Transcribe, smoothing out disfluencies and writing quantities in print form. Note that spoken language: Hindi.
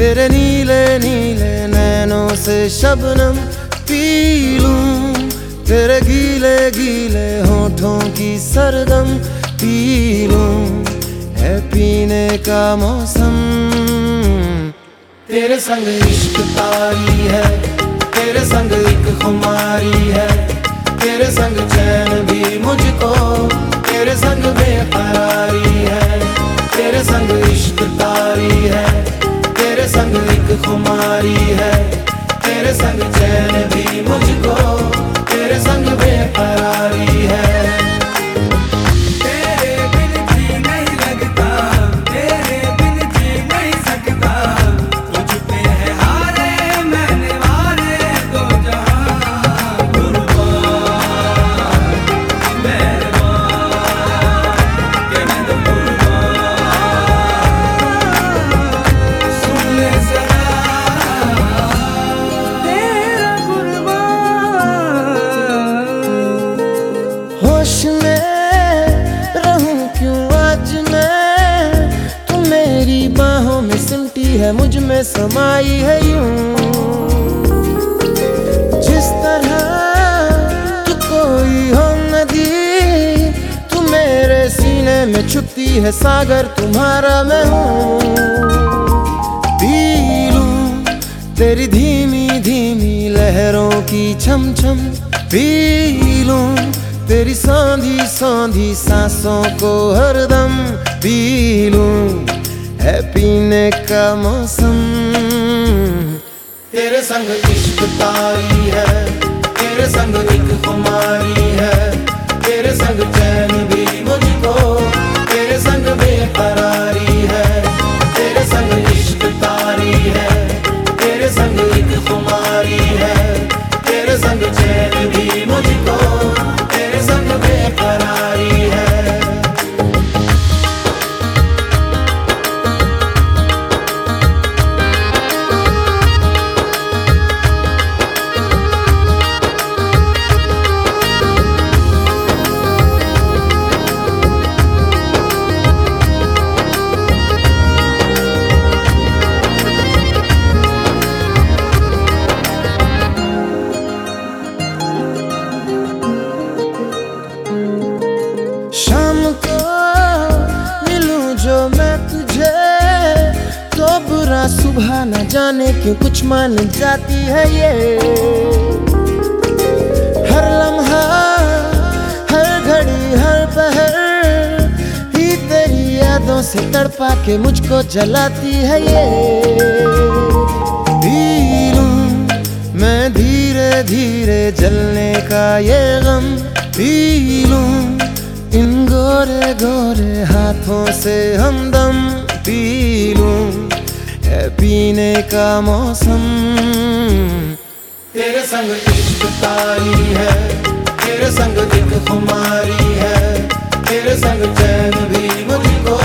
तेरे नीले नीले नैनों से शबनम पी लूं, तेरे गीले गीले होठों की सरगम पी लूं, है पीने का मौसम। तेरे संग इश्क तारी है, तेरे संग एक खुमारी है, तेरे संग चैन भी मुझको, तेरे संग बेकरारी है। तेरे संग इश्क तारी है, तेरे संग एक खुमारी है, तेरे संग चैन भी मुझको, तेरे संग बेकरारी है। होश में रहूं क्यों आज मैं, तू मेरी बाहों में सिमटी है, मुझ में समाई है यूं। जिस तरह तू कोई हो नदी, तू मेरे सीने में छुपती है सागर, तुम्हारा मैं हूँ। पी लूं तेरी धीमी धीमी लहरों की छम छम, पी लूं तेरी सांधी सांधी सांसों को हरदम, पी लूं है पीने का मौसम। तेरे संग इश्क तारी है, तेरे संग एक खुमारी है, तेरे संग चैन भी मुझको, तेरे संग बेकरारी है। तेरे संग इश्क तारी है, तेरे संग एक खुमारी है, तेरे संग चैन भी मुझको, तेरे संग बेकरारी है। शाम को मिलूं जो मैं तुझे, तो बुरा सुबह न जाने क्यों कुछ मान जाती है ये। हर लम्हा हर घड़ी हर पहर ही तेरी यादों से तड़पा के मुझको जलाती है ये। पी लूं मैं धीरे धीरे जलने का ये गम, पी लूं इन गोरे गोरे हाथों से हमदम, पी लूं है पीने का मौसम। तेरे संग इश्क तारी है, तेरे संग एक खुमारी है, तेरे संग चैन भी मुझको,